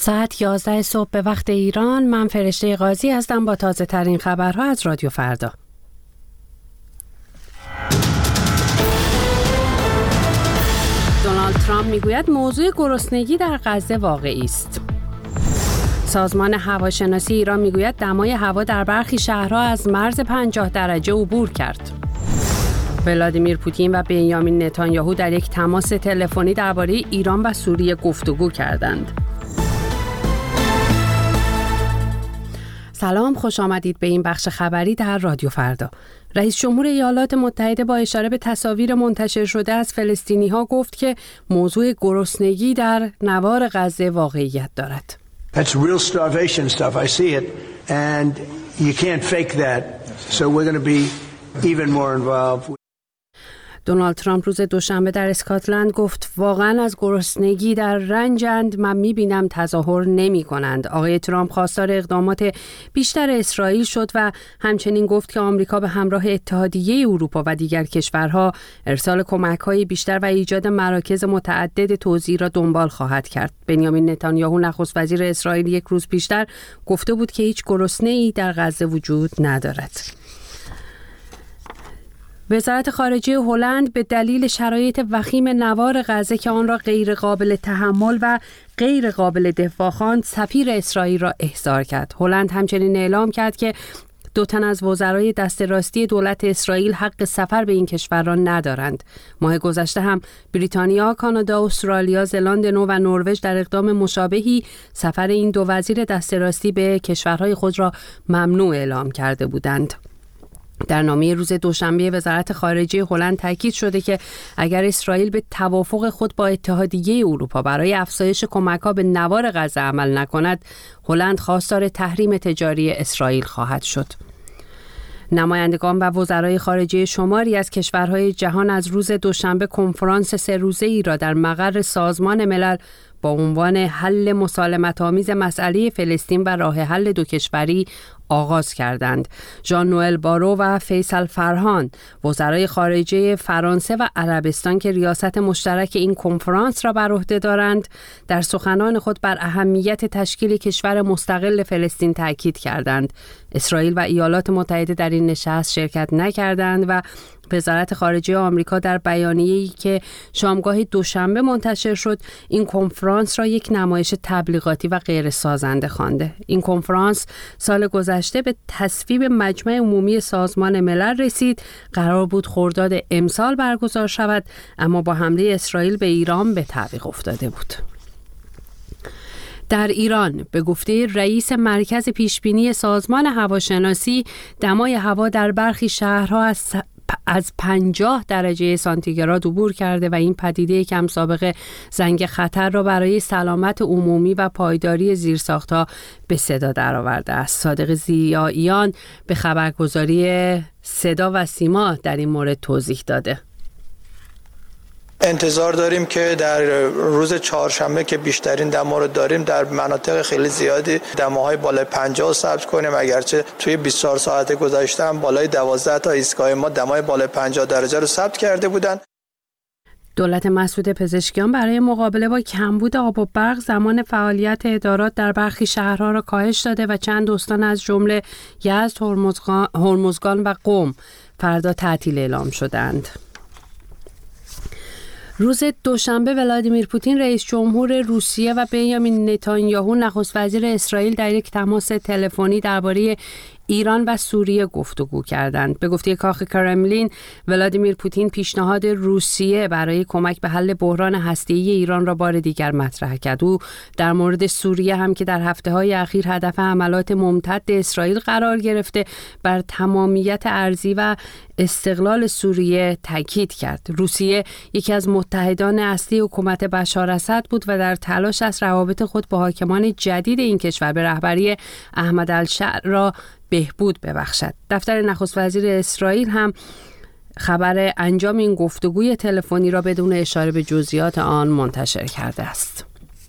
ساعت 11 صبح به وقت ایران. من فرشته قاضی هستم با تازه ترین خبرها از رادیو فردا. دونالد ترامپ میگوید موضوع گرسنگی در غزه واقعی است. سازمان هواشناسی ایران میگوید دمای هوا در برخی شهرها از مرز 50 درجه عبور کرد. ولادیمیر پوتین و بنیامین نتانیاهو در یک تماس تلفنی درباره ایران و سوریه گفتگو کردند. سلام، خوش آمدید به این بخش خبری در رادیو فردا. رئیس جمهور ایالات متحده با اشاره به تصاویر منتشر شده از فلسطینی‌ها گفت که موضوع گرسنگی در نوار غزه واقعیت دارد. That's real starvation stuff. I see it and you can't fake that. So we're going to be even more involved. دونالد ترامپ روز دوشنبه در اسکاتلند گفت واقعا از گرسنگی در رنجند، من میبینم تظاهر نمی کنند. آقای ترامپ خواستار اقدامات بیشتر اسرائیل شد و همچنین گفت که آمریکا به همراه اتحادیه اروپا و دیگر کشورها ارسال کمک‌های بیشتر و ایجاد مراکز متعدد توزیع را دنبال خواهد کرد. بنیامین نتانیاهو نخست وزیر اسرائیل یک روز پیشتر گفته بود که هیچ گرسنه‌ای در غزه وجود ندارد. وزارت خارجه هلند به دلیل شرایط وخیم نوار غزه که آن را غیر قابل تحمل و غیر قابل دفاع خواند، سفیر اسرائیل را احضار کرد. هلند همچنین اعلام کرد که 2 تن از وزرای دست راستی دولت اسرائیل حق سفر به این کشور را ندارند. ماه گذشته هم بریتانیا، کانادا، استرالیا، زلاند نو و نروژ در اقدام مشابهی سفر این 2 وزیر دست راستی به کشورهای خود را ممنوع اعلام کرده بودند. در نامه روز دوشنبه وزارت خارجه هلند تاکید شده که اگر اسرائیل به توافق خود با اتحادیه اروپا برای افزایش کمک‌ها به نوار غزه عمل نکند، هلند خواستار تحریم تجاری اسرائیل خواهد شد. نمایندگان و وزرای خارجه شماری از کشورهای جهان از روز دوشنبه کنفرانس 3 روزه‌ای را در مقر سازمان ملل با عنوان حل مسالمت‌آمیز مسئله فلسطین و راه حل 2 کشوری آغاز کردند. ژان نوئل بارو و فیصل فرهان، وزرای خارجه فرانسه و عربستان که ریاست مشترک این کنفرانس را بر عهده دارند، در سخنان خود بر اهمیت تشکیل کشور مستقل فلسطین تاکید کردند. اسرائیل و ایالات متحده در این نشست شرکت نکردند و وزارت خارجه آمریکا در بیانیه‌ای که شامگاه دوشنبه منتشر شد، این کنفرانس را یک نمایش تبلیغاتی و غیر سازنده خوانده. این کنفرانس سال گذشته به تصویب مجمع عمومی سازمان ملل رسید. قرار بود خرداد امسال برگزار شود، اما با حمله اسرائیل به ایران به تعویق افتاده بود. در ایران به گفته رئیس مرکز پیشبینی سازمان هواشناسی، دمای هوا در برخی شهرها از 50 درجه سانتیگراد عبور کرده و این پدیده کم سابقه زنگ خطر را برای سلامت عمومی و پایداری زیرساخت‌ها به صدا درآورده است. صادق ضیاییان به خبرگزاری صدا و سیما در این مورد توضیح داده. انتظار داریم که در روز چهارشنبه که بیشترین دما رو داریم در مناطق خیلی زیادی دماهای بالای 50 ثبت کنیم، اگرچه توی 24 ساعت گذشته هم بالای 12 تا ایستگاه ما دمای بالای 50 درجه رو ثبت کرده بودن. دولت مسعود پزشکیان برای مقابله با کمبود آب و برق زمان فعالیت ادارات در برخی شهرها را کاهش داده و چند استان از جمله یزد، هرمزگان و قم فردا تعطیل اعلام شدند. روز دوشنبه ولادیمیر پوتین رئیس جمهور روسیه و بنیامین نتانیاهو نخست وزیر اسرائیل در یک تماس تلفنی درباره ایران و سوریه گفتگو کردند. به گفته کاخ کرملین، ولادیمیر پوتین پیشنهاد روسیه برای کمک به حل بحران هسته‌ای ایران را بار دیگر مطرح کرد. او در مورد سوریه هم که در هفته‌های اخیر هدف حملات ممتد اسرائیل قرار گرفته، بر تمامیت ارضی و استقلال سوریه تاکید کرد. روسیه یکی از متحدان اصلی حکومت بشار اسد بود و در تلاش است روابط خود با حاکمان جدید این کشور به رهبری احمد الشر را بهبود ببخشد. دفتر نخست وزیر اسرائیل هم خبر انجام این گفتگوی تلفنی را بدون اشاره به جزئیات آن منتشر کرده است.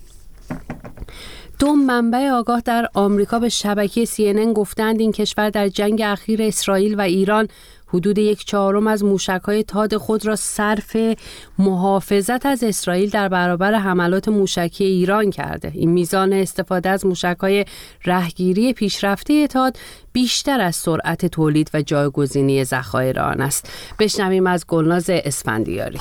2 منبع آگاه در آمریکا به شبکه CNN گفتند این کشور در جنگ اخیر اسرائیل و ایران حدود 1/4 از موشک‌های تاد خود را صرف محافظت از اسرائیل در برابر حملات موشکی ایران کرده. این میزان استفاده از موشک‌های رهگیری پیشرفته تاد بیشتر از سرعت تولید و جایگزینی ذخایر آن است. بشنویم از گلناز اسفندیاری.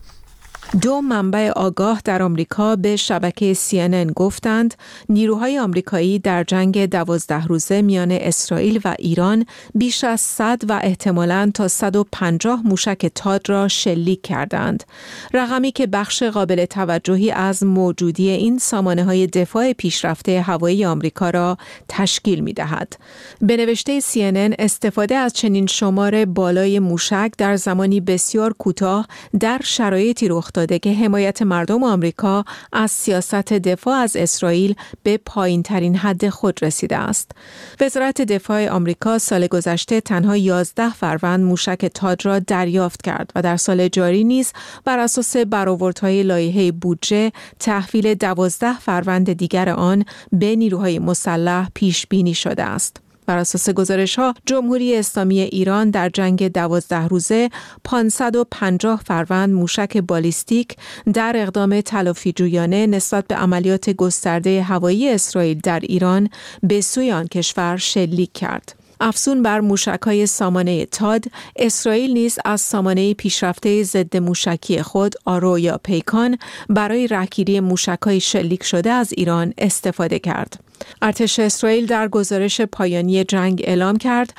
2 منبع آگاه در آمریکا به شبکه CNN گفتند نیروهای آمریکایی در جنگ 12 روزه میان اسرائیل و ایران بیش از 100 و احتمالاً تا 150 موشک تاد را شلیک کردند. رقمی که بخش قابل توجهی از موجودی این سامانه‌های دفاع پیشرفته هوایی آمریکا را تشکیل می‌دهد. به نوشته CNN استفاده از چنین شمار بالای موشک در زمانی بسیار کوتاه در شرایطی رخ داده که حمایت مردم آمریکا از سیاست دفاع از اسرائیل به پایین‌ترین حد خود رسیده است. وزارت دفاع آمریکا سال گذشته تنها 11 فروند موشک تاد را دریافت کرد و در سال جاری نیز بر اساس برآوردهای لایحه بودجه تحویل 12 فروند دیگر آن به نیروهای مسلح پیش بینی شده است. بر اساس گزارش‌ها جمهوری اسلامی ایران در جنگ 12 روزه 550 فروند موشک بالیستیک در اقدام تلافی‌جویانه نسبت به عملیات گسترده هوایی اسرائیل در ایران به سوی آن کشور شلیک کرد. افزون بر موشک‌های سامانه تاد، اسرائیل نیز از سامانه پیشرفته ضد موشکی خود آرو یا پیکان برای رهگیری موشک‌های شلیک شده از ایران استفاده کرد. ارتش اسرائیل در گزارش پایانی جنگ اعلام کرد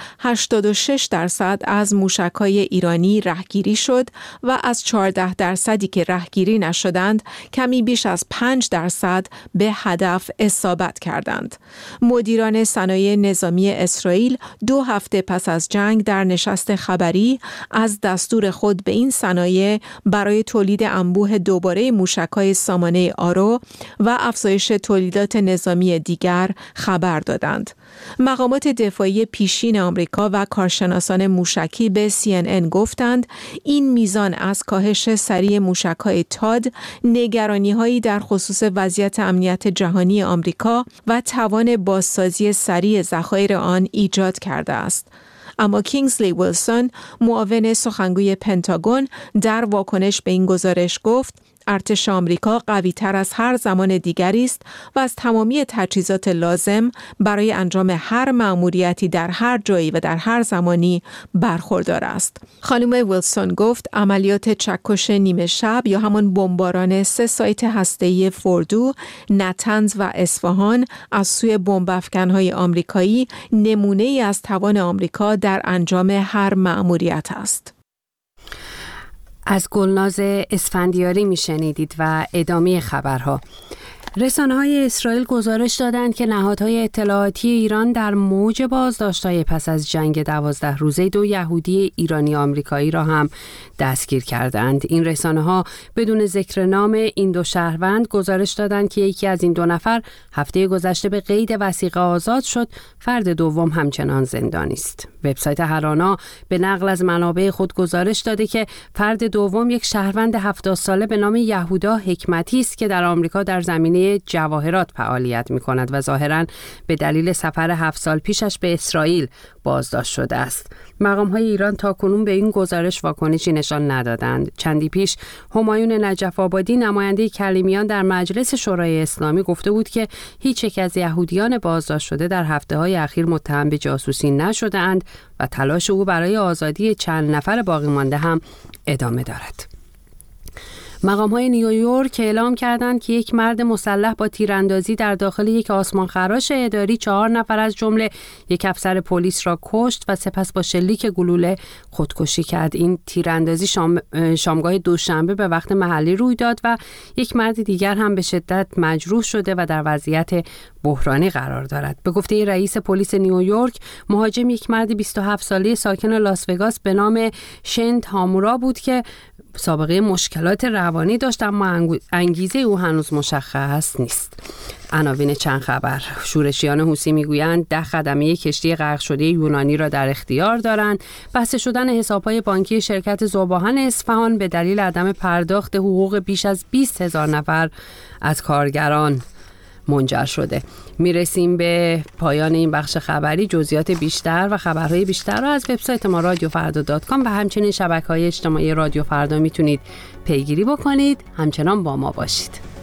86% از موشک‌های ایرانی رهگیری شد و از 14% که رهگیری نشدند کمی بیش از 5% به هدف اصابت کردند. مدیران صنایع نظامی اسرائیل 2 هفته پس از جنگ در نشست خبری از دستور خود به این صنایع برای تولید انبوه دوباره موشک‌های سامانه آرو و افزایش تولیدات نظامی دیگر خبر دادند. مقامات دفاعی پیشین آمریکا و کارشناسان موشکی به CNN گفتند این میزان از کاهش سریع موشک‌های تاد نگرانی‌هایی در خصوص وضعیت امنیت جهانی آمریکا و توان بازسازی سریع ذخایر آن ایجاد کرده است. اما کینگزلی ویلسون معاون سخنگوی پنتاگون در واکنش به این گزارش گفت ارتش آمریکا قوی‌تر از هر زمان دیگری است و از تمامی تجهیزات لازم برای انجام هر مأموریتی در هر جایی و در هر زمانی برخوردار است. خانم ویلسون گفت عملیات چکش نیمه شب یا همان بمباران 3 سایت هسته‌ای فوردو، نتنز و اصفهان از سوی بمب‌افکن‌های آمریکایی نمونه‌ای از توان آمریکا در انجام هر مأموریت است. از گلناز اسفندیاری میشنیدید و ادامه خبرها. رسانه‌های اسرائیل گزارش دادند که نهادهای اطلاعاتی ایران در موج بازداشت‌های پس از جنگ 12 روزه 2 یهودی ایرانی آمریکایی را هم دستگیر کردند. این رسانه‌ها بدون ذکر نام این 2 شهروند گزارش دادند که یکی از این 2 نفر هفته گذشته به قید وثیقه آزاد شد، فرد دوم همچنان زندانی است. وبسایت هرانا به نقل از منابع خود گزارش داده که فرد دوم یک شهروند 70 ساله به نام یهودا حکمتی است که در آمریکا در زمینه جواهرات فعالیت می‌کند و ظاهراً به دلیل سفر 7 سال پیشش به اسرائیل بازداشت شده است. مقام‌های ایران تاکنون به این گزارش واکنشی نشان ندادند. چندی پیش همایون نجف آبادی نماینده کلیمیان در مجلس شورای اسلامی گفته بود که هیچ یک از یهودیان بازداشت شده در هفته‌های اخیر متهم به جاسوسی نشده‌اند و تلاش او برای آزادی چند نفر باقی مانده هم ادامه دارد. مقام‌های نیویورک اعلام کردند که یک مرد مسلح با تیراندازی در داخل یک آسمانخراش اداری 4 نفر از جمله یک افسر پلیس را کشت و سپس با شلیک گلوله خودکشی کرد. این تیراندازی شامگاه دوشنبه به وقت محلی روی داد و یک مرد دیگر هم به شدت مجروح شده و در وضعیت بحرانی قرار دارد. به گفته رئیس پلیس نیویورک، مهاجم یک مرد 27 ساله ساکن لاس وگاس به نام شین تامورا بود که سابقه مشکلات روانی داشت، اما انگیزه او هنوز مشخص نیست. عناوین چند خبر. شورشیان حوثی میگویند 10 خدمه کشتی غرق شده یونانی را در اختیار دارند. بسته شدن حساب‌های بانکی شرکت ذوباهن اصفهان به دلیل عدم پرداخت حقوق بیش از 20,000 نفر از کارگران. منجر شده. میرسیم به پایان این بخش خبری. جزئیات بیشتر و خبرهای بیشتر رو از وبسایت ما رادیوفردا.com و همچنین شبکه‌های اجتماعی رادیو فردا میتونید پیگیری بکنید. همچنان با ما باشید.